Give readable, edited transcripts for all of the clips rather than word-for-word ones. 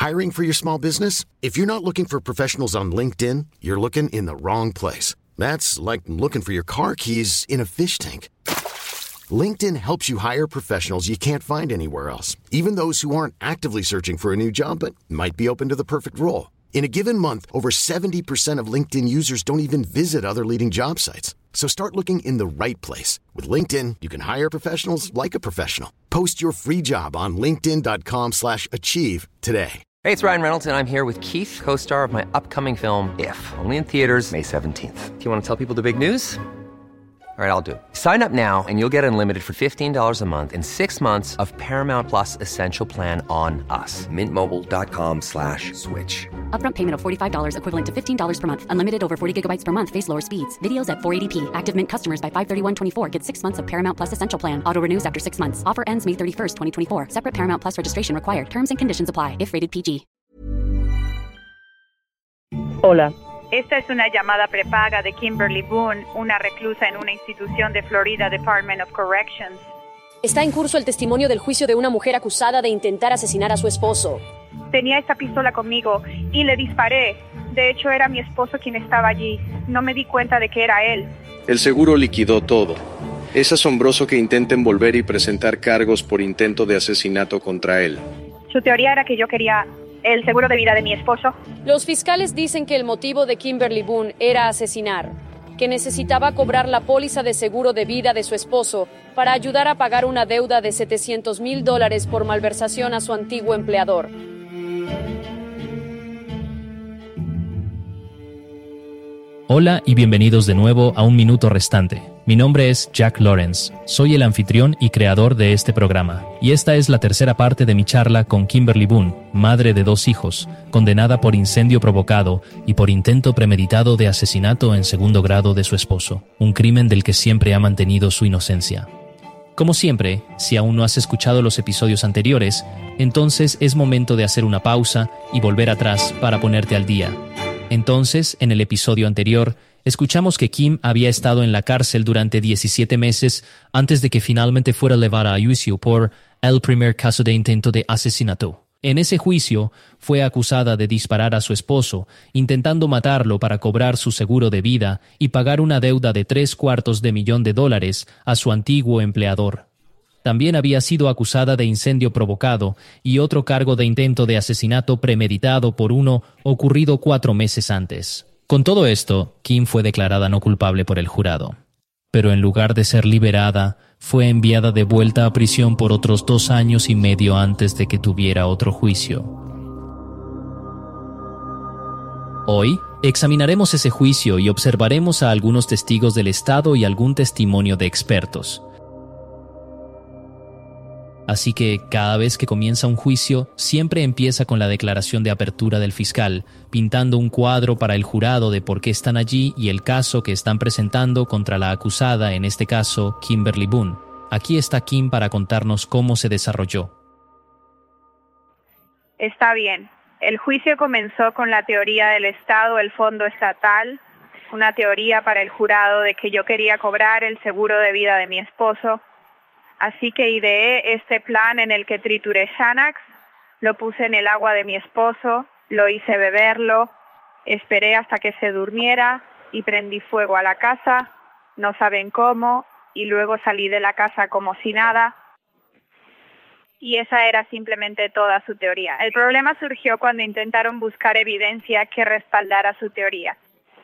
Hiring for your small business? If you're not looking for professionals on LinkedIn, you're looking in the wrong place. That's like looking for your car keys in a fish tank. LinkedIn helps you hire professionals you can't find anywhere else, even those who aren't actively searching for a new job but might be open to the perfect role. In a given month, over 70% of LinkedIn users don't even visit other leading job sites. So start looking in the right place. With LinkedIn, you can hire professionals like a professional. Post your free job on linkedin.com/achieve today. Hey, it's Ryan Reynolds, and I'm here with Keith, co-star of my upcoming film, If, only in theaters May 17th. Do you want to tell people the big news? All right, I'll do it. Sign up now and you'll get unlimited for $15 a month and 6 months of Paramount Plus Essential Plan on us. MintMobile.com/switch. Upfront payment of $45 equivalent to $15 per month. Unlimited over 40 gigabytes per month. Face lower speeds. Videos at 480p. Active Mint customers by 531.24 get 6 months of Paramount Plus Essential Plan. Auto renews after 6 months. Offer ends May 31st, 2024. Separate Paramount Plus registration required. Terms and conditions apply if rated PG. Hola. Esta es una llamada prepaga de Kimberly Boone, una reclusa en una institución de Florida Department of Corrections. Está en curso el testimonio del juicio de una mujer acusada de intentar asesinar a su esposo. Tenía esta pistola conmigo y le disparé. De hecho, era mi esposo quien estaba allí. No me di cuenta de que era él. El seguro liquidó todo. Es asombroso que intenten volver y presentar cargos por intento de asesinato contra él. Su teoría era que yo quería el seguro de vida de mi esposo. Los fiscales dicen que el motivo de Kimberly Boone era asesinar, que necesitaba cobrar la póliza de seguro de vida de su esposo para ayudar a pagar una deuda de $700,000 por malversación a su antiguo empleador. Hola y bienvenidos de nuevo a Un Minuto Restante. Mi nombre es Jack Lawrence, soy el anfitrión y creador de este programa, y esta es la tercera parte de mi charla con Kimberly Boone, madre de 2 hijos, condenada por incendio provocado y por intento premeditado de asesinato en segundo grado de su esposo, un crimen del que siempre ha mantenido su inocencia. Como siempre, si aún no has escuchado los episodios anteriores, entonces es momento de hacer una pausa y volver atrás para ponerte al día. Entonces, en el episodio anterior, escuchamos que Kim había estado en la cárcel durante 17 meses antes de que finalmente fuera llevada a juicio por el primer caso de intento de asesinato. En ese juicio, fue acusada de disparar a su esposo, intentando matarlo para cobrar su seguro de vida y pagar una deuda de $750,000 a su antiguo empleador. También había sido acusada de incendio provocado y otro cargo de intento de asesinato premeditado por uno ocurrido 4 meses antes. Con todo esto, Kim fue declarada no culpable por el jurado. Pero en lugar de ser liberada, fue enviada de vuelta a prisión por otros 2 años y medio antes de que tuviera otro juicio. Hoy, examinaremos ese juicio y observaremos a algunos testigos del Estado y algún testimonio de expertos. Así que cada vez que comienza un juicio, siempre empieza con la declaración de apertura del fiscal, pintando un cuadro para el jurado de por qué están allí y el caso que están presentando contra la acusada, en este caso, Kimberly Boone. Aquí está Kim para contarnos cómo se desarrolló. Está bien. El juicio comenzó con la teoría del Estado, el fondo estatal, una teoría para el jurado de que yo quería cobrar el seguro de vida de mi esposo. Así que ideé este plan en el que trituré Xanax, lo puse en el agua de mi esposo, lo hice beberlo, esperé hasta que se durmiera y prendí fuego a la casa, no saben cómo, y luego salí de la casa como si nada. Y esa era simplemente toda su teoría. El problema surgió cuando intentaron buscar evidencia que respaldara su teoría.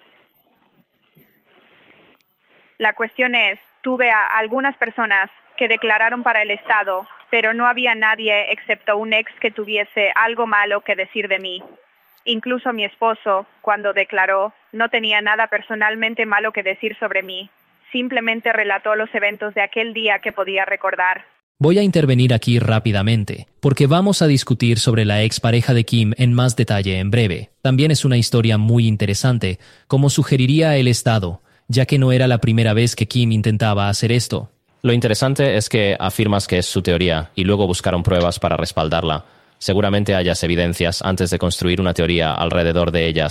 La cuestión es, tuve a algunas personas que declararon para el Estado, pero no había nadie excepto un ex que tuviese algo malo que decir de mí. Incluso mi esposo, cuando declaró, no tenía nada personalmente malo que decir sobre mí. Simplemente relató los eventos de aquel día que podía recordar. Voy a intervenir aquí rápidamente, porque vamos a discutir sobre la expareja de Kim en más detalle en breve. También es una historia muy interesante, como sugeriría el Estado, ya que no era la primera vez que Kim intentaba hacer esto. Lo interesante es que afirmas que es su teoría y luego buscaron pruebas para respaldarla. Seguramente hayas evidencias antes de construir una teoría alrededor de ellas.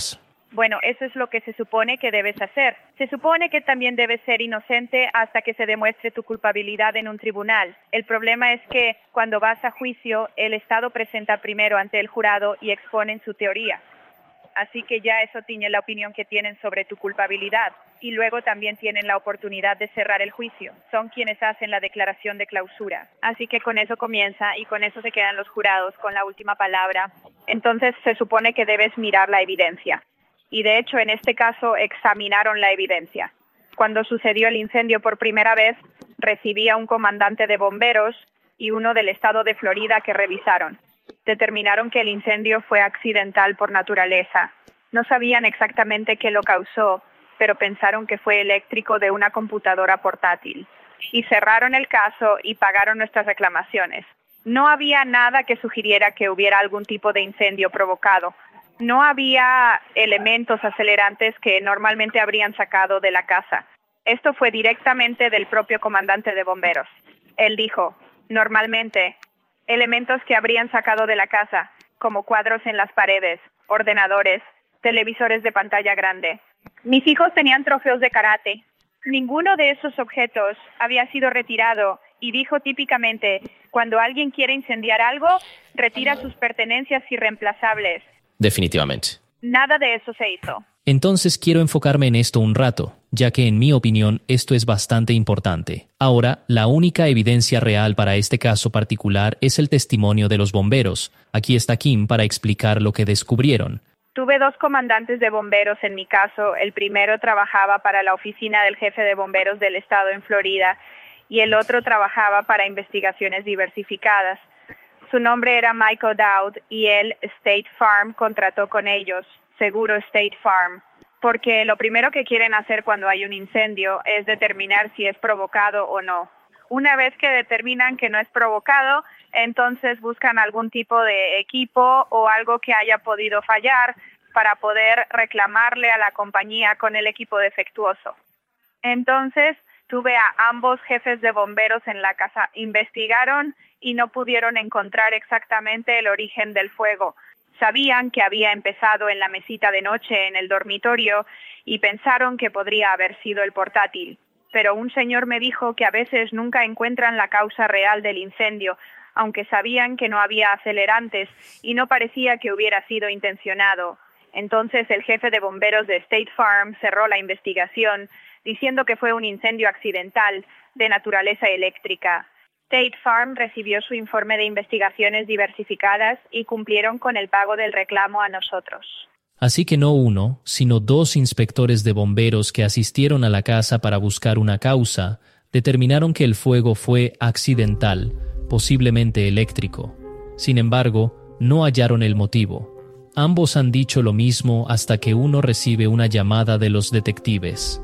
Bueno, eso es lo que se supone que debes hacer. Se supone que también debes ser inocente hasta que se demuestre tu culpabilidad en un tribunal. El problema es que cuando vas a juicio, el Estado presenta primero ante el jurado y exponen su teoría. Así que ya eso tiñe la opinión que tienen sobre tu culpabilidad. Y luego también tienen la oportunidad de cerrar el juicio. Son quienes hacen la declaración de clausura. Así que con eso comienza y con eso se quedan los jurados con la última palabra. Entonces se supone que debes mirar la evidencia. Y de hecho en este caso examinaron la evidencia. Cuando sucedió el incendio por primera vez, recibí a un comandante de bomberos y uno del estado de Florida que revisaron. Determinaron que el incendio fue accidental por naturaleza. No sabían exactamente qué lo causó, pero pensaron que fue eléctrico de una computadora portátil. Y cerraron el caso y pagaron nuestras reclamaciones. No había nada que sugiriera que hubiera algún tipo de incendio provocado. No había elementos acelerantes que normalmente habrían sacado de la casa. Esto fue directamente del propio comandante de bomberos. Él dijo, normalmente, elementos que habrían sacado de la casa, como cuadros en las paredes, ordenadores, televisores de pantalla grande. Mis hijos tenían trofeos de karate. Ninguno de esos objetos había sido retirado y dijo típicamente, cuando alguien quiere incendiar algo, retira sus pertenencias irreemplazables. Definitivamente. Nada de eso se hizo. Entonces quiero enfocarme en esto un rato, ya que en mi opinión esto es bastante importante. Ahora, la única evidencia real para este caso particular es el testimonio de los bomberos. Aquí está Kim para explicar lo que descubrieron. Tuve 2 comandantes de bomberos en mi caso. El primero trabajaba para la oficina del jefe de bomberos del estado en Florida y el otro trabajaba para investigaciones diversificadas. Su nombre era Michael Dowd y él, State Farm, contrató con ellos, seguro State Farm, porque lo primero que quieren hacer cuando hay un incendio es determinar si es provocado o no. Una vez que determinan que no es provocado, entonces buscan algún tipo de equipo o algo que haya podido fallar para poder reclamarle a la compañía con el equipo defectuoso. Entonces, tuve a ambos jefes de bomberos en la casa. Investigaron y no pudieron encontrar exactamente el origen del fuego. Sabían que había empezado en la mesita de noche en el dormitorio y pensaron que podría haber sido el portátil. Pero un señor me dijo que a veces nunca encuentran la causa real del incendio, aunque sabían que no había acelerantes y no parecía que hubiera sido intencionado. Entonces el jefe de bomberos de State Farm cerró la investigación, diciendo que fue un incendio accidental de naturaleza eléctrica. State Farm recibió su informe de investigaciones diversificadas y cumplieron con el pago del reclamo a nosotros. Así que no uno, sino 2 inspectores de bomberos que asistieron a la casa para buscar una causa, determinaron que el fuego fue accidental, posiblemente eléctrico. Sin embargo, no hallaron el motivo. Ambos han dicho lo mismo hasta que uno recibe una llamada de los detectives.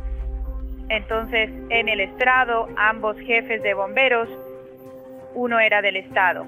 Entonces, en el estrado, ambos jefes de bomberos, uno era del estado.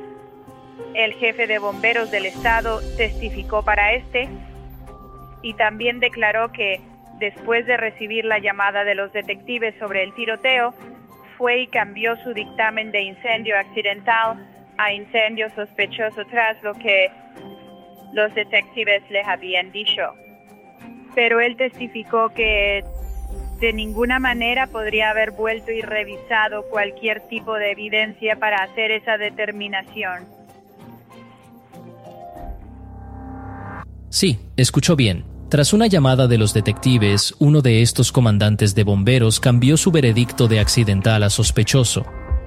El jefe de bomberos del estado testificó para este y también declaró que, después de recibir la llamada de los detectives sobre el tiroteo, fue y cambió su dictamen de incendio accidental a incendio sospechoso tras lo que los detectives le habían dicho. Pero él testificó que de ninguna manera podría haber vuelto y revisado cualquier tipo de evidencia para hacer esa determinación. Sí, escuchó bien. Tras una llamada de los detectives, uno de estos comandantes de bomberos cambió su veredicto de accidental a sospechoso.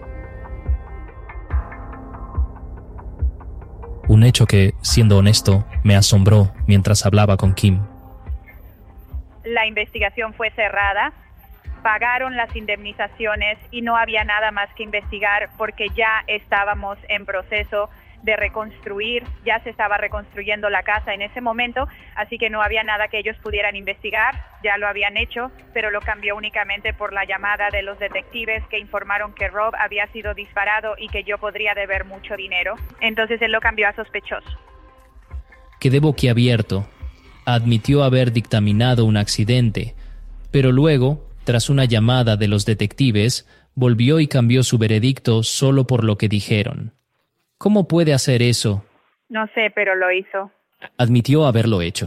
Un hecho que, siendo honesto, me asombró mientras hablaba con Kim. La investigación fue cerrada, pagaron las indemnizaciones y no había nada más que investigar porque ya estábamos en proceso de reconstruir, ya se estaba reconstruyendo la casa en ese momento, así que no había nada que ellos pudieran investigar, ya lo habían hecho, pero lo cambió únicamente por la llamada de los detectives que informaron que Rob había sido disparado y que yo podría deber mucho dinero. Entonces él lo cambió a sospechoso. Quedé boquiabierto. Admitió haber dictaminado un accidente, pero luego, tras una llamada de los detectives, volvió y cambió su veredicto solo por lo que dijeron. ¿Cómo puede hacer eso? No sé, pero lo hizo. Admitió haberlo hecho.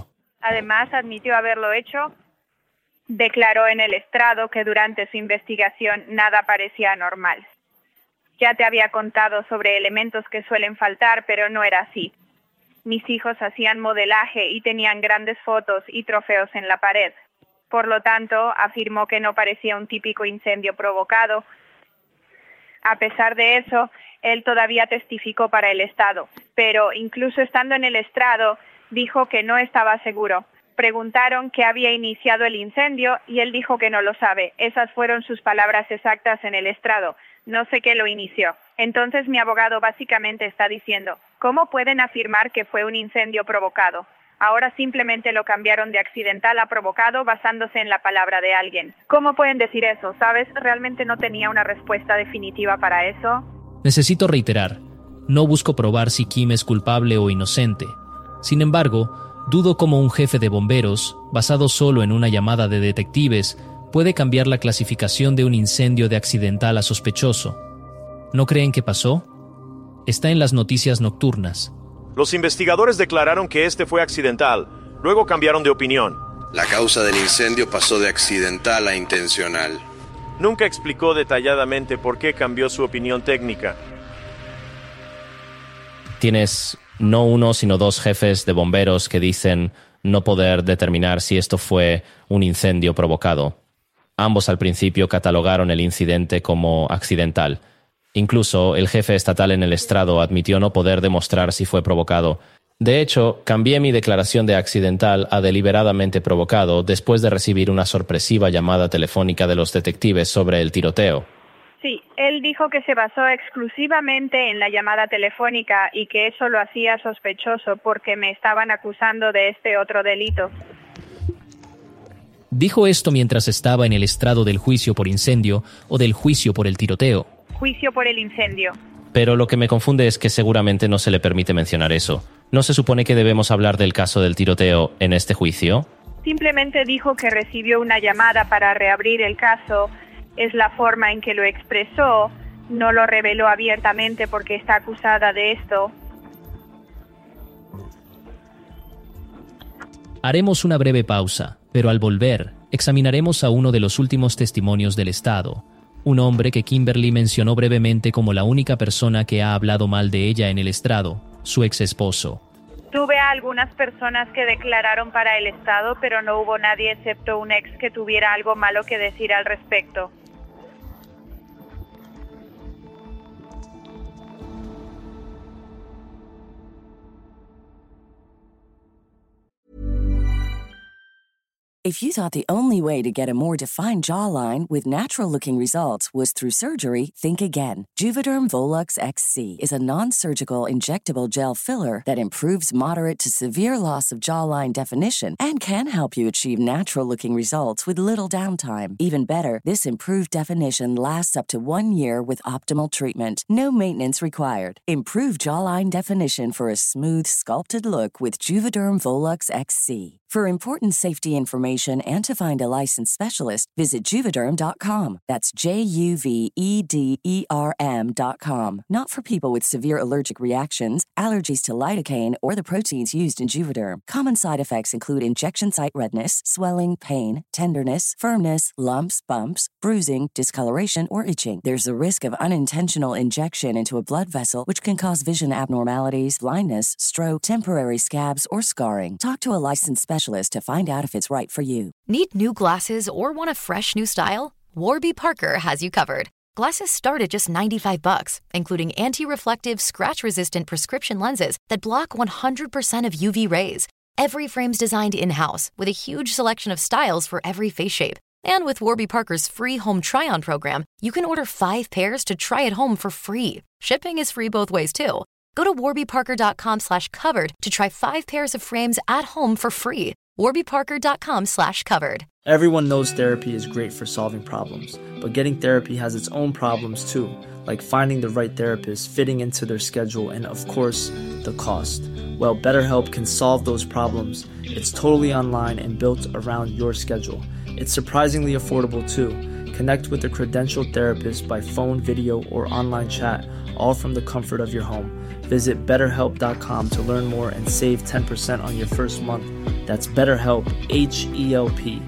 Además, admitió haberlo hecho. Declaró en el estrado que durante su investigación nada parecía anormal. Ya te había contado sobre elementos que suelen faltar, pero no era así. Mis hijos hacían modelaje y tenían grandes fotos y trofeos en la pared. Por lo tanto, afirmó que no parecía un típico incendio provocado. A pesar de eso, él todavía testificó para el Estado, pero incluso estando en el estrado, dijo que no estaba seguro. Preguntaron qué había iniciado el incendio y él dijo que no lo sabe. Esas fueron sus palabras exactas en el estrado. No sé qué lo inició. Entonces mi abogado básicamente está diciendo, ¿cómo pueden afirmar que fue un incendio provocado? Ahora simplemente lo cambiaron de accidental a provocado basándose en la palabra de alguien. ¿Cómo pueden decir eso? ¿Sabes? Realmente no tenía una respuesta definitiva para eso. Necesito reiterar, no busco probar si Kim es culpable o inocente. Sin embargo, dudo cómo un jefe de bomberos, basado solo en una llamada de detectives, puede cambiar la clasificación de un incendio de accidental a sospechoso. ¿No creen que pasó? Está en las noticias nocturnas. Los investigadores declararon que este fue accidental. Luego cambiaron de opinión. La causa del incendio pasó de accidental a intencional. Nunca explicó detalladamente por qué cambió su opinión técnica. Tienes no uno, sino dos jefes de bomberos que dicen no poder determinar si esto fue un incendio provocado. Ambos al principio catalogaron el incidente como accidental. Incluso el jefe estatal en el estrado admitió no poder demostrar si fue provocado. De hecho, cambié mi declaración de accidental a deliberadamente provocado después de recibir una sorpresiva llamada telefónica de los detectives sobre el tiroteo. Sí, él dijo que se basó exclusivamente en la llamada telefónica y que eso lo hacía sospechoso porque me estaban acusando de este otro delito. ¿Dijo esto mientras estaba en el estrado del juicio por incendio o del juicio por el tiroteo? Juicio por el incendio. Pero lo que me confunde es que seguramente no se le permite mencionar eso. ¿No se supone que debemos hablar del caso del tiroteo en este juicio? Simplemente dijo que recibió una llamada para reabrir el caso. Es la forma en que lo expresó. No lo reveló abiertamente porque está acusada de esto. Haremos una breve pausa, pero al volver, examinaremos a uno de los últimos testimonios del Estado. Un hombre que Kimberly mencionó brevemente como la única persona que ha hablado mal de ella en el estrado, su ex esposo. Tuve a algunas personas que declararon para el Estado, pero no hubo nadie excepto un ex que tuviera algo malo que decir al respecto. If you thought the only way to get a more defined jawline with natural-looking results was through surgery, think again. Juvederm Volux XC is a non-surgical injectable gel filler that improves moderate to severe loss of jawline definition and can help you achieve natural-looking results with little downtime. Even better, this improved definition lasts up to 1 year with optimal treatment. No maintenance required. Improve jawline definition for a smooth, sculpted look with Juvederm Volux XC. For important safety information and to find a licensed specialist, visit Juvederm.com. That's JUVEDERM.com. Not for people with severe allergic reactions, allergies to lidocaine, or the proteins used in Juvederm. Common side effects include injection site redness, swelling, pain, tenderness, firmness, lumps, bumps, bruising, discoloration, or itching. There's a risk of unintentional injection into a blood vessel, which can cause vision abnormalities, blindness, stroke, temporary scabs, or scarring. Talk to a licensed specialist to find out if it's right for you. Need new glasses or want a fresh new style? Warby Parker has you covered. Glasses start at just $95, including anti-reflective, scratch-resistant prescription lenses that block 100% of UV rays. Every frame's designed in-house with a huge selection of styles for every face shape. And with Warby Parker's free home try-on program, you can order 5 pairs to try at home for free. Shipping is free both ways, too. Go to warbyparker.com/covered to try 5 pairs of frames at home for free. warbyparker.com/covered. Everyone knows therapy is great for solving problems, but getting therapy has its own problems too, like finding the right therapist, fitting into their schedule, and of course, the cost. Well, BetterHelp can solve those problems. It's totally online and built around your schedule. It's surprisingly affordable too. Connect with a credentialed therapist by phone, video, or online chat, all from the comfort of your home. Visit BetterHelp.com to learn more and save 10% on your first month. That's BetterHelp, H-E-L-P.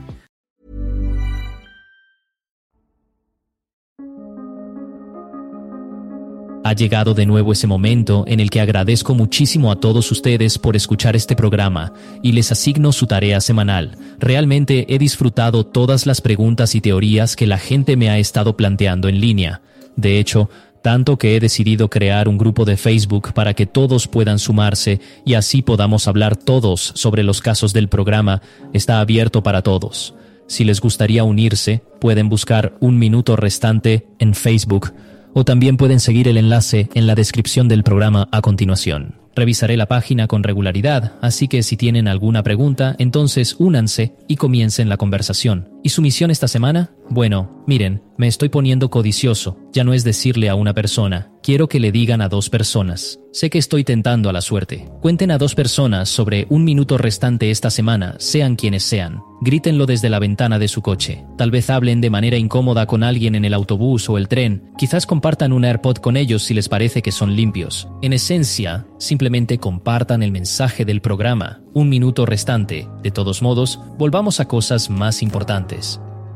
Ha llegado de nuevo ese momento en el que agradezco muchísimo a todos ustedes por escuchar este programa y les asigno su tarea semanal. Realmente he disfrutado todas las preguntas y teorías que la gente me ha estado planteando en línea. De hecho, tanto que he decidido crear un grupo de Facebook para que todos puedan sumarse y así podamos hablar todos sobre los casos del programa. Está abierto para todos. Si les gustaría unirse, pueden buscar Un Minuto Restante en Facebook o también pueden seguir el enlace en la descripción del programa a continuación. Revisaré la página con regularidad, así que si tienen alguna pregunta, entonces únanse y comiencen la conversación. ¿Y su misión esta semana? Bueno, miren, me estoy poniendo codicioso. Ya no es decirle a una persona, quiero que le digan a 2 personas. Sé que estoy tentando a la suerte. Cuenten a 2 personas sobre Un Minuto Restante esta semana, sean quienes sean. Grítenlo desde la ventana de su coche. Tal vez hablen de manera incómoda con alguien en el autobús o el tren. Quizás compartan un AirPod con ellos si les parece que son limpios. En esencia, simplemente compartan el mensaje del programa. Un Minuto Restante. De todos modos, volvamos a cosas más importantes.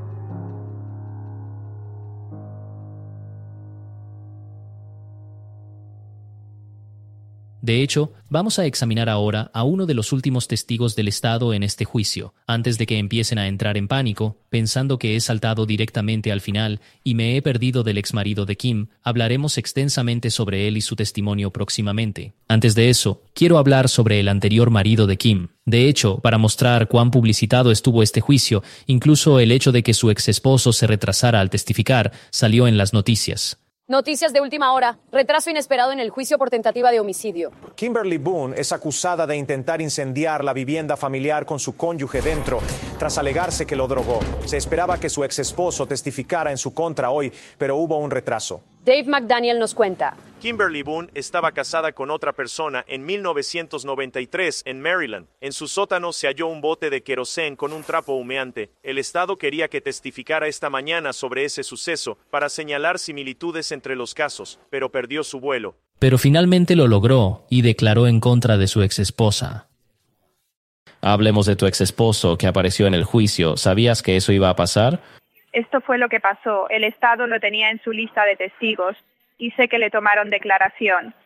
De hecho, vamos a examinar ahora a uno de los últimos testigos del Estado en este juicio, antes de que empiecen a entrar en pánico, pensando que he saltado directamente al final y me he perdido del exmarido de Kim. Hablaremos extensamente sobre él y su testimonio próximamente. Antes de eso, quiero hablar sobre el anterior marido de Kim. De hecho, para mostrar cuán publicitado estuvo este juicio, incluso el hecho de que su exesposo se retrasara al testificar salió en las noticias. Noticias de última hora. Retraso inesperado en el juicio por tentativa de homicidio. Kimberly Boone es acusada de intentar incendiar la vivienda familiar con su cónyuge dentro, tras alegarse que lo drogó. Se esperaba que su exesposo testificara en su contra hoy, pero hubo un retraso. Dave McDaniel nos cuenta. Kimberly Boone estaba casada con otra persona en 1993 en Maryland. En su sótano se halló un bote de querosén con un trapo humeante. El Estado quería que testificara esta mañana sobre ese suceso para señalar similitudes entre los casos, pero perdió su vuelo. Pero finalmente lo logró y declaró en contra de su exesposa. Hablemos de tu exesposo que apareció en el juicio. ¿Sabías que eso iba a pasar? Esto fue lo que pasó. El Estado lo tenía en su lista de testigos y sé que le tomaron declaración,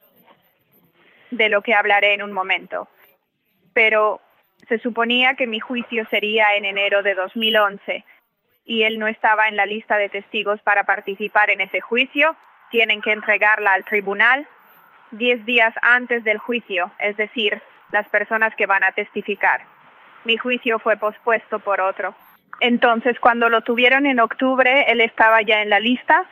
de lo que hablaré en un momento. Pero se suponía que mi juicio sería en enero de 2011 y él no estaba en la lista de testigos para participar en ese juicio. Tienen que entregarla al tribunal 10 días antes del juicio, es decir, las personas que van a testificar. Mi juicio fue pospuesto por otro. Entonces, cuando lo tuvieron en octubre, él estaba ya en la lista.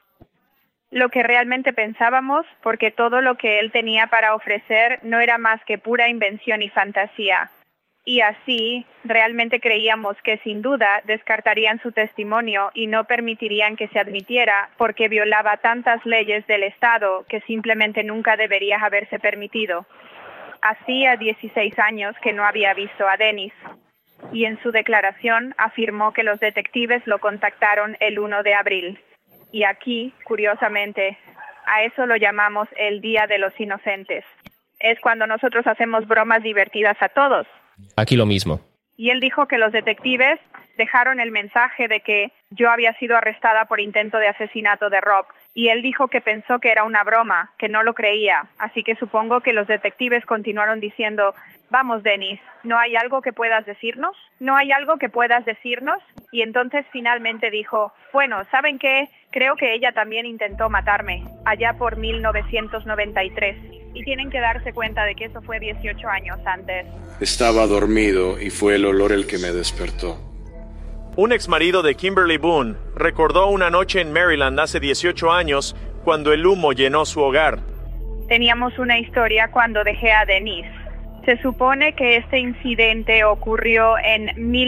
Lo que realmente pensábamos, porque todo lo que él tenía para ofrecer no era más que pura invención y fantasía. Y así, realmente creíamos que sin duda descartarían su testimonio y no permitirían que se admitiera porque violaba tantas leyes del Estado que simplemente nunca debería haberse permitido. Hacía 16 años que no había visto a Dennis. Y en su declaración afirmó que los detectives lo contactaron el 1 de abril. Y aquí, curiosamente, a eso lo llamamos el Día de los Inocentes. Es cuando nosotros hacemos bromas divertidas a todos. Aquí lo mismo. Y él dijo que los detectives dejaron el mensaje de que yo había sido arrestada por intento de asesinato de Rob. Y él dijo que pensó que era una broma, que no lo creía. Así que supongo que los detectives continuaron diciendo, vamos, Dennis, ¿no hay algo que puedas decirnos? ¿No hay algo que puedas decirnos? Y entonces finalmente dijo, bueno, ¿saben qué? Creo que ella también intentó matarme, allá por 1993. Y tienen que darse cuenta de que eso fue 18 años antes. Estaba dormido y fue el olor el que me despertó. Un exmarido de Kimberly Boone recordó una noche en Maryland hace 18 años cuando el humo llenó su hogar. Teníamos una historia cuando dejé a Denise. Se supone que este incidente ocurrió en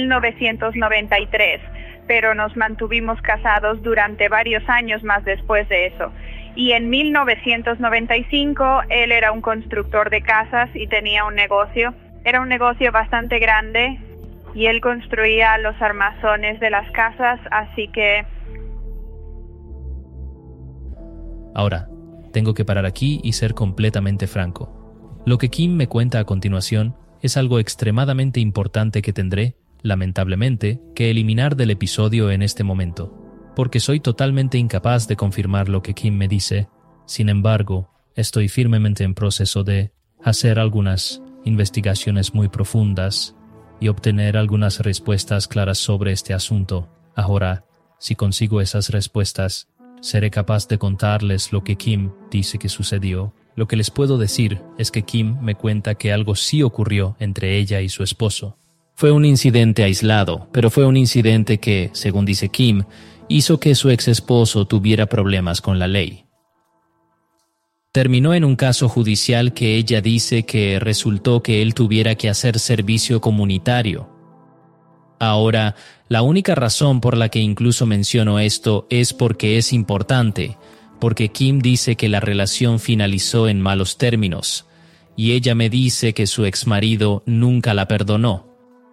1993, pero nos mantuvimos casados durante varios años más después de eso. Y en 1995 él era un constructor de casas y tenía un negocio. Era un negocio bastante grande y él construía los armazones de las casas, así que... Ahora, tengo que parar aquí y ser completamente franco. Lo que Kim me cuenta a continuación es algo extremadamente importante que tendré, lamentablemente, que eliminar del episodio en este momento, porque soy totalmente incapaz de confirmar lo que Kim me dice. Sin embargo, estoy firmemente en proceso de hacer algunas investigaciones muy profundas y obtener algunas respuestas claras sobre este asunto. Ahora, si consigo esas respuestas, seré capaz de contarles lo que Kim dice que sucedió. Lo que les puedo decir es que Kim me cuenta que algo sí ocurrió entre ella y su esposo. Fue un incidente aislado, pero fue un incidente que, según dice Kim, hizo que su ex esposo tuviera problemas con la ley. Terminó en un caso judicial que ella dice que resultó que él tuviera que hacer servicio comunitario. Ahora, la única razón por la que incluso menciono esto es porque es importante, porque Kim dice que la relación finalizó en malos términos, y ella me dice que su exmarido nunca la perdonó.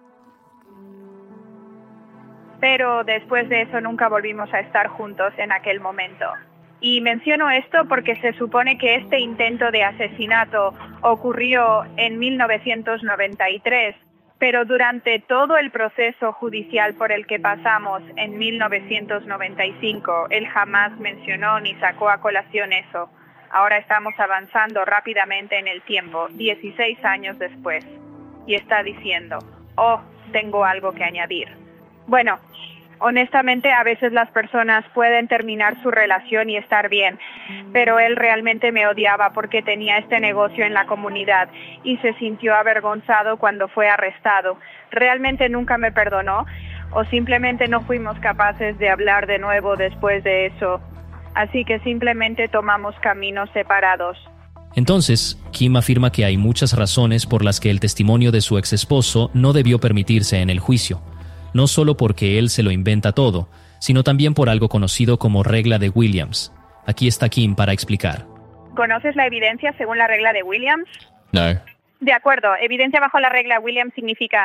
Pero después de eso nunca volvimos a estar juntos en aquel momento. Y menciono esto porque se supone que este intento de asesinato ocurrió en 1993, pero durante todo el proceso judicial por el que pasamos en 1995, él jamás mencionó ni sacó a colación eso. Ahora estamos avanzando rápidamente en el tiempo, 16 años después, y está diciendo, tengo algo que añadir. Bueno, honestamente a veces las personas pueden terminar su relación y estar bien, pero él realmente me odiaba porque tenía este negocio en la comunidad y se sintió avergonzado cuando fue arrestado. Realmente nunca me perdonó o simplemente no fuimos capaces de hablar de nuevo después de eso. Así que simplemente tomamos caminos separados. Entonces, Kim afirma que hay muchas razones por las que el testimonio de su ex esposo no debió permitirse en el juicio. No solo porque él se lo inventa todo, sino también por algo conocido como regla de Williams. Aquí está Kim para explicar. ¿Conoces la evidencia según la regla de Williams? No. De acuerdo, evidencia bajo la regla Williams significa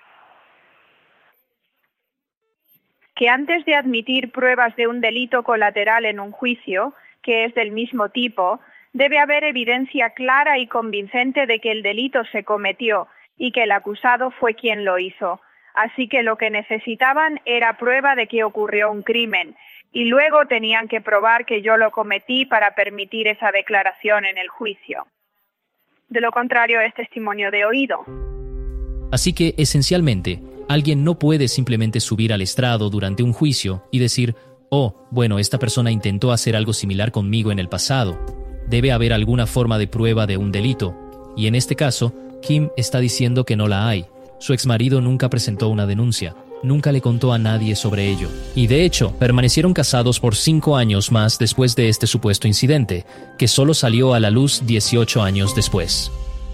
que antes de admitir pruebas de un delito colateral en un juicio, que es del mismo tipo, debe haber evidencia clara y convincente de que el delito se cometió y que el acusado fue quien lo hizo. Así que lo que necesitaban era prueba de que ocurrió un crimen y luego tenían que probar que yo lo cometí para permitir esa declaración en el juicio. De lo contrario, es testimonio de oído. Así que, esencialmente, alguien no puede simplemente subir al estrado durante un juicio y decir, bueno, esta persona intentó hacer algo similar conmigo en el pasado. Debe haber alguna forma de prueba de un delito. Y en este caso, Kim está diciendo que no la hay. Su exmarido nunca presentó una denuncia, nunca le contó a nadie sobre ello. Y de hecho, permanecieron casados por 5 años más después de este supuesto incidente, que solo salió a la luz 18 años después.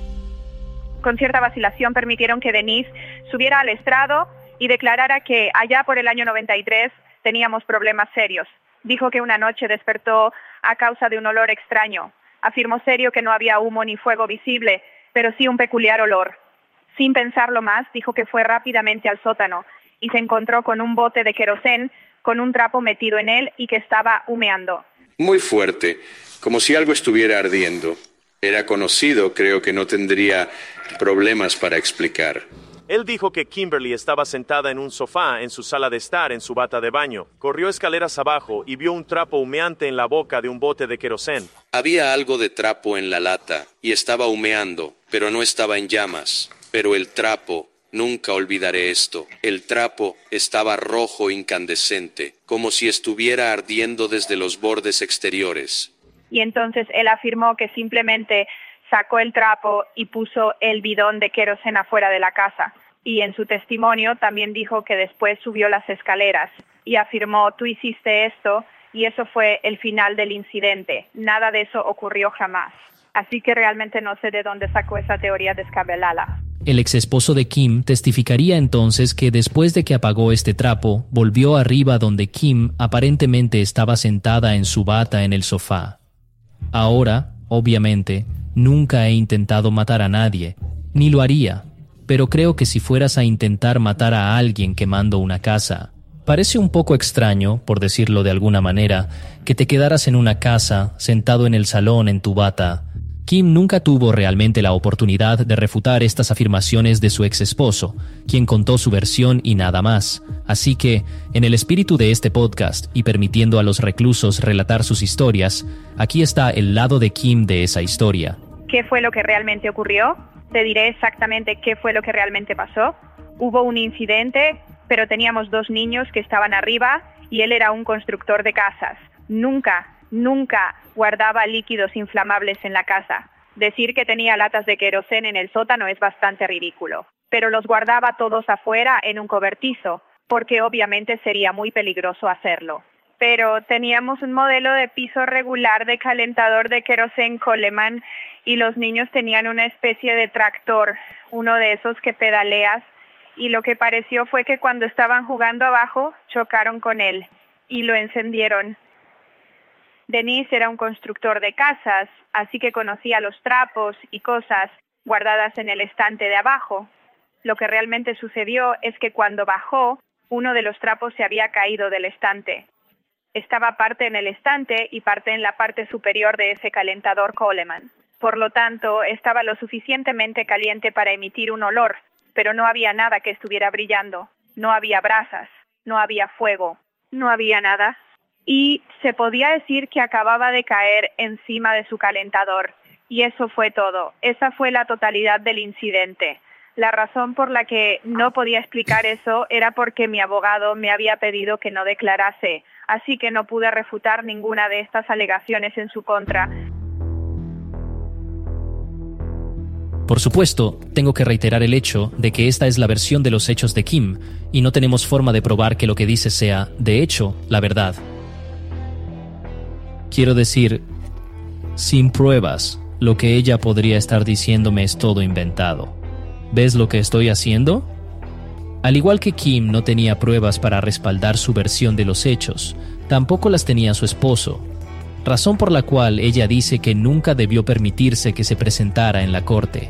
Con cierta vacilación permitieron que Denise subiera al estrado y declarara que allá por el año 93 teníamos problemas serios. Dijo que una noche despertó a causa de un olor extraño. Afirmó serio que no había humo ni fuego visible, pero sí un peculiar olor. Sin pensarlo más, dijo que fue rápidamente al sótano y se encontró con un bote de querosén con un trapo metido en él y que estaba humeando. Muy fuerte, como si algo estuviera ardiendo. Era conocido, creo que no tendría problemas para explicar. Él dijo que Kimberly estaba sentada en un sofá en su sala de estar en su bata de baño. Corrió escaleras abajo y vio un trapo humeante en la boca de un bote de querosén. Había algo de trapo en la lata y estaba humeando, pero no estaba en llamas. Pero el trapo, nunca olvidaré esto, el trapo estaba rojo incandescente, como si estuviera ardiendo desde los bordes exteriores. Y entonces él afirmó que simplemente sacó el trapo y puso el bidón de queroseno afuera de la casa. Y en su testimonio también dijo que después subió las escaleras y afirmó, tú hiciste esto y eso fue el final del incidente. Nada de eso ocurrió jamás. Así que realmente no sé de dónde sacó esa teoría descabellada. El exesposo de Kim testificaría entonces que después de que apagó este trapo, volvió arriba donde Kim aparentemente estaba sentada en su bata en el sofá. Ahora, obviamente, nunca he intentado matar a nadie, ni lo haría, pero creo que si fueras a intentar matar a alguien quemando una casa, parece un poco extraño, por decirlo de alguna manera, que te quedaras en una casa, sentado en el salón en tu bata, Kim nunca tuvo realmente la oportunidad de refutar estas afirmaciones de su ex esposo, quien contó su versión y nada más. Así que, en el espíritu de este podcast y permitiendo a los reclusos relatar sus historias, aquí está el lado de Kim de esa historia. ¿Qué fue lo que realmente ocurrió? Te diré exactamente qué fue lo que realmente pasó. Hubo un incidente, pero teníamos 2 niños que estaban arriba y él era un constructor de casas. Nunca guardaba líquidos inflamables en la casa. Decir que tenía latas de queroseno en el sótano es bastante ridículo, pero los guardaba todos afuera en un cobertizo, porque obviamente sería muy peligroso hacerlo. Pero teníamos un modelo de piso regular de calentador de queroseno Coleman y los niños tenían una especie de tractor, uno de esos que pedaleas, y lo que pareció fue que cuando estaban jugando abajo chocaron con él y lo encendieron. Denise era un constructor de casas, así que conocía los trapos y cosas guardadas en el estante de abajo. Lo que realmente sucedió es que cuando bajó, uno de los trapos se había caído del estante. Estaba parte en el estante y parte en la parte superior de ese calentador Coleman. Por lo tanto, estaba lo suficientemente caliente para emitir un olor, pero no había nada que estuviera brillando. No había brasas, no había fuego, no había nada. Y se podía decir que acababa de caer encima de su calentador. Y eso fue todo. Esa fue la totalidad del incidente. La razón por la que no podía explicar eso era porque mi abogado me había pedido que no declarase. Así que no pude refutar ninguna de estas alegaciones en su contra. Por supuesto, tengo que reiterar el hecho de que esta es la versión de los hechos de Kim, y no tenemos forma de probar que lo que dice sea, de hecho, la verdad. Quiero decir, sin pruebas, lo que ella podría estar diciéndome es todo inventado. ¿Ves lo que estoy haciendo? Al igual que Kim no tenía pruebas para respaldar su versión de los hechos, tampoco las tenía su esposo, razón por la cual ella dice que nunca debió permitirse que se presentara en la corte.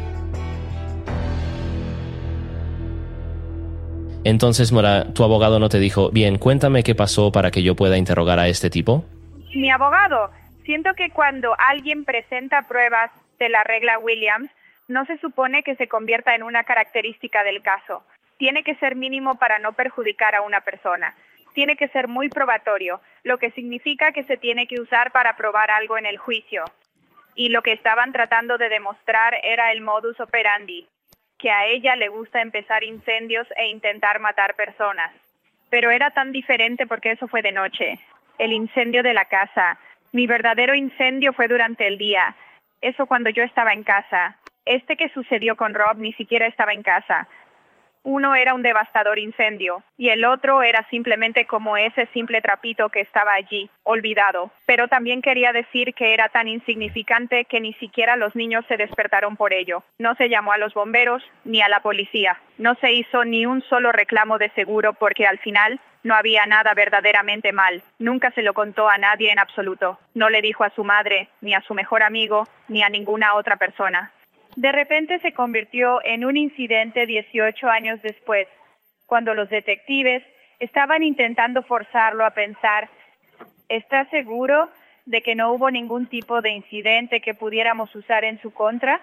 Entonces, Mora, ¿tu abogado no te dijo, bien, cuéntame qué pasó para que yo pueda interrogar a este tipo? Mi abogado, siento que cuando alguien presenta pruebas de la regla Williams, no se supone que se convierta en una característica del caso. Tiene que ser mínimo para no perjudicar a una persona. Tiene que ser muy probatorio, lo que significa que se tiene que usar para probar algo en el juicio. Y lo que estaban tratando de demostrar era el modus operandi, que a ella le gusta empezar incendios e intentar matar personas. Pero era tan diferente porque eso fue de noche. El incendio de la casa. Mi verdadero incendio fue durante el día. Eso cuando yo estaba en casa. Este que sucedió con Rob ni siquiera estaba en casa. Uno era un devastador incendio y el otro era simplemente como ese simple trapito que estaba allí, olvidado. Pero también quería decir que era tan insignificante que ni siquiera los niños se despertaron por ello. No se llamó a los bomberos ni a la policía. No se hizo ni un solo reclamo de seguro porque al final no había nada verdaderamente mal. Nunca se lo contó a nadie en absoluto. No le dijo a su madre, ni a su mejor amigo, ni a ninguna otra persona. De repente se convirtió en un incidente 18 años después, cuando los detectives estaban intentando forzarlo a pensar, ¿estás seguro de que no hubo ningún tipo de incidente que pudiéramos usar en su contra?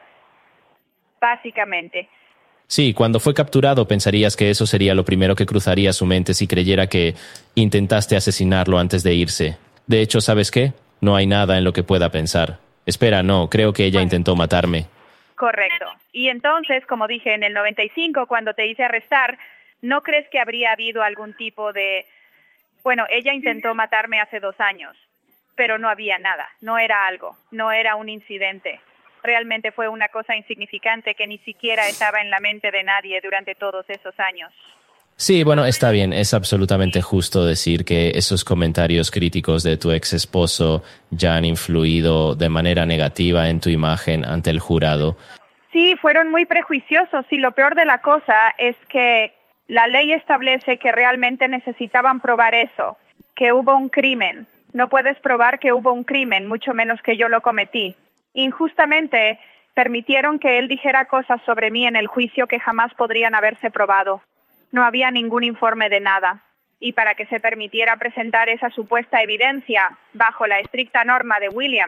Básicamente. Sí, cuando fue capturado pensarías que eso sería lo primero que cruzaría su mente si creyera que intentaste asesinarlo antes de irse. De hecho, ¿sabes qué? No hay nada en lo que pueda pensar. Espera, no, creo que ella intentó matarme. Correcto. Y entonces, como dije, en el 95, cuando te hice arrestar, ¿no crees que habría habido algún tipo de... Bueno, ella intentó matarme hace 2 años, pero no había nada, no era algo, no era un incidente. Realmente fue una cosa insignificante que ni siquiera estaba en la mente de nadie durante todos esos años. Sí, bueno, está bien. Es absolutamente justo decir que esos comentarios críticos de tu ex esposo ya han influido de manera negativa en tu imagen ante el jurado. Sí, fueron muy prejuiciosos y lo peor de la cosa es que la ley establece que realmente necesitaban probar eso, que hubo un crimen. No puedes probar que hubo un crimen, mucho menos que yo lo cometí. Injustamente permitieron que él dijera cosas sobre mí en el juicio que jamás podrían haberse probado. No había ningún informe de nada. Y para que se permitiera presentar esa supuesta evidencia bajo la estricta norma de Williams,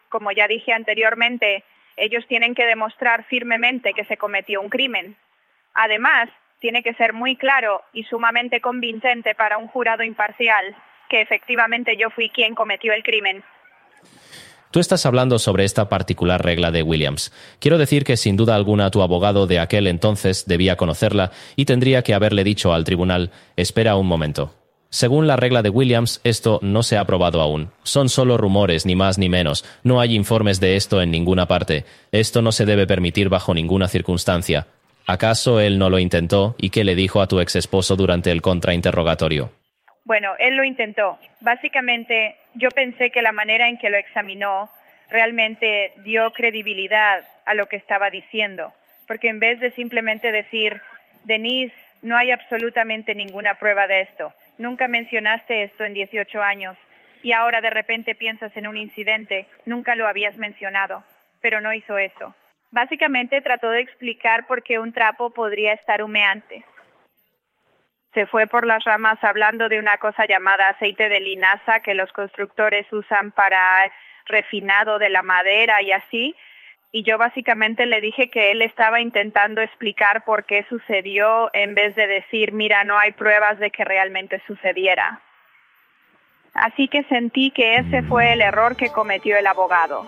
Como ya dije anteriormente, ellos tienen que demostrar firmemente que se cometió un crimen. Además, tiene que ser muy claro y sumamente convincente para un jurado imparcial que efectivamente yo fui quien cometió el crimen. Tú estás hablando sobre esta particular regla de Williams. Quiero decir que sin duda alguna tu abogado de aquel entonces debía conocerla y tendría que haberle dicho al tribunal: espera un momento. Según la regla de Williams, esto no se ha probado aún. Son solo rumores, ni más ni menos. No hay informes de esto en ninguna parte. Esto no se debe permitir bajo ninguna circunstancia. ¿Acaso él no lo intentó? ¿Y qué le dijo a tu exesposo durante el contrainterrogatorio? Bueno, él lo intentó. Básicamente, yo pensé que la manera en que lo examinó realmente dio credibilidad a lo que estaba diciendo. Porque en vez de simplemente decir, Denise, no hay absolutamente ninguna prueba de esto. Nunca mencionaste esto en 18 años. Y ahora de repente piensas en un incidente. Nunca lo habías mencionado. Pero no hizo eso. Básicamente trató de explicar por qué un trapo podría estar humeante. Se fue por las ramas hablando de una cosa llamada aceite de linaza que los constructores usan para refinado de la madera y así. Y yo básicamente le dije que él estaba intentando explicar por qué sucedió en vez de decir, mira, no hay pruebas de que realmente sucediera. Así que sentí que ese fue el error que cometió el abogado.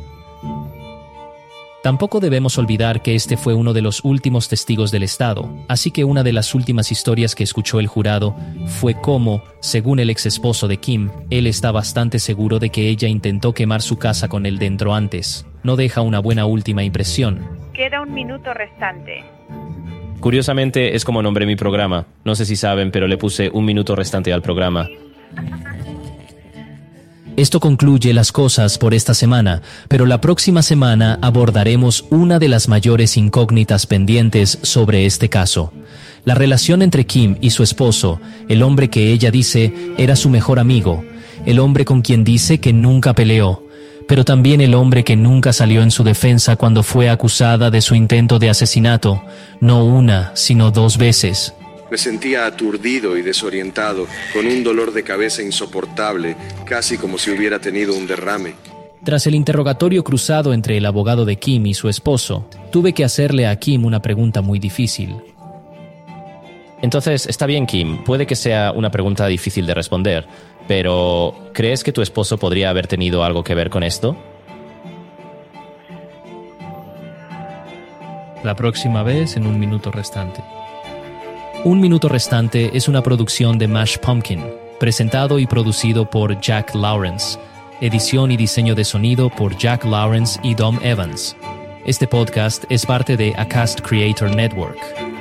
Tampoco debemos olvidar que este fue uno de los últimos testigos del Estado, así que una de las últimas historias que escuchó el jurado fue cómo, según el exesposo de Kim, él está bastante seguro de que ella intentó quemar su casa con él dentro antes. No deja una buena última impresión. Queda un minuto restante. Curiosamente, es como nombré mi programa. No sé si saben, pero le puse 1 minuto restante al programa. Esto concluye las cosas por esta semana, pero la próxima semana abordaremos una de las mayores incógnitas pendientes sobre este caso. La relación entre Kim y su esposo, el hombre que ella dice era su mejor amigo, el hombre con quien dice que nunca peleó, pero también el hombre que nunca salió en su defensa cuando fue acusada de su intento de asesinato, no una, sino 2 veces. Me sentía aturdido y desorientado, con un dolor de cabeza insoportable, casi como si hubiera tenido un derrame. Tras el interrogatorio cruzado entre el abogado de Kim y su esposo, tuve que hacerle a Kim una pregunta muy difícil. Entonces, está bien, Kim, puede que sea una pregunta difícil de responder, pero ¿crees que tu esposo podría haber tenido algo que ver con esto? La próxima vez en 1 minuto restante. 1 minuto restante es una producción de Mash Pumpkin, presentado y producido por Jack Lawrence, edición y diseño de sonido por Jack Lawrence y Dom Evans. Este podcast es parte de Acast Creator Network.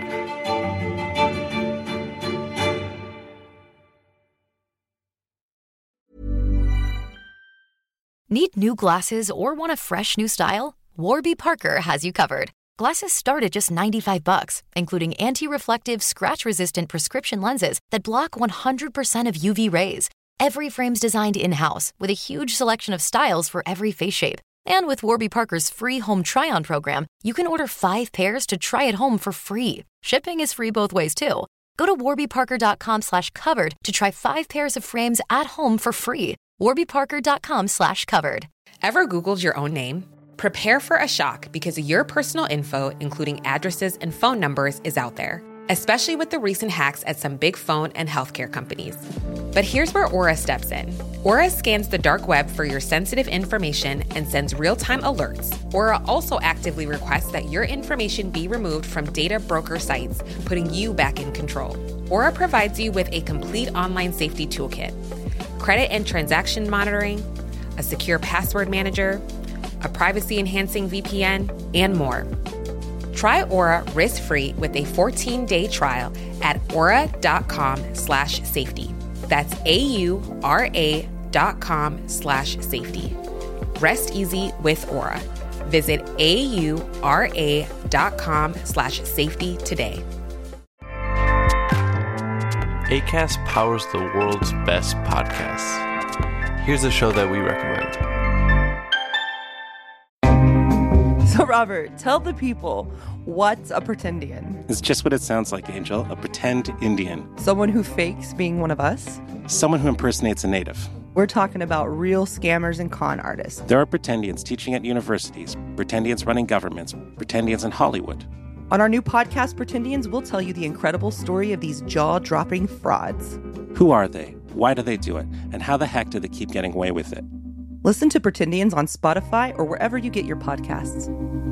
Need new glasses or want a fresh new style? Warby Parker has you covered. Glasses start at just $95, including anti-reflective, scratch-resistant prescription lenses that block 100% of UV rays. Every frame's designed in-house with a huge selection of styles for every face shape. And with Warby Parker's free home try-on program, you can order 5 pairs to try at home for free. Shipping is free both ways, too. Go to warbyparker.com/covered to try 5 pairs of frames at home for free. warbyparker.com/covered. Ever Googled your own name? Prepare for a shock because your personal info, including addresses and phone numbers, is out there, especially with the recent hacks at some big phone and healthcare companies. But here's where Aura steps in. Aura scans the dark web for your sensitive information and sends real-time alerts. Aura also actively requests that your information be removed from data broker sites, putting you back in control. Aura provides you with a complete online safety toolkit, credit and transaction monitoring, a secure password manager, a privacy-enhancing VPN, and more. Try Aura risk-free with a 14-day trial at aura.com/safety. That's AURA.com/safety. Rest easy with Aura. Visit AURA.com/safety today. Acast powers the world's best podcasts. Here's a show that we recommend. So, Robert, tell the people, what's a pretendian? It's just what it sounds like, Angel. A pretend Indian. Someone who fakes being one of us? Someone who impersonates a native. We're talking about real scammers and con artists. There are pretendians teaching at universities, pretendians running governments, pretendians in Hollywood. On our new podcast, Pretendians, we'll tell you the incredible story of these jaw-dropping frauds. Who are they? Why do they do it? And how the heck do they keep getting away with it? Listen to Pretendians on Spotify or wherever you get your podcasts.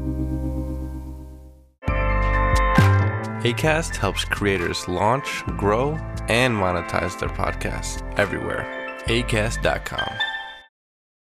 Acast helps creators launch, grow, and monetize their podcasts everywhere. Acast.com.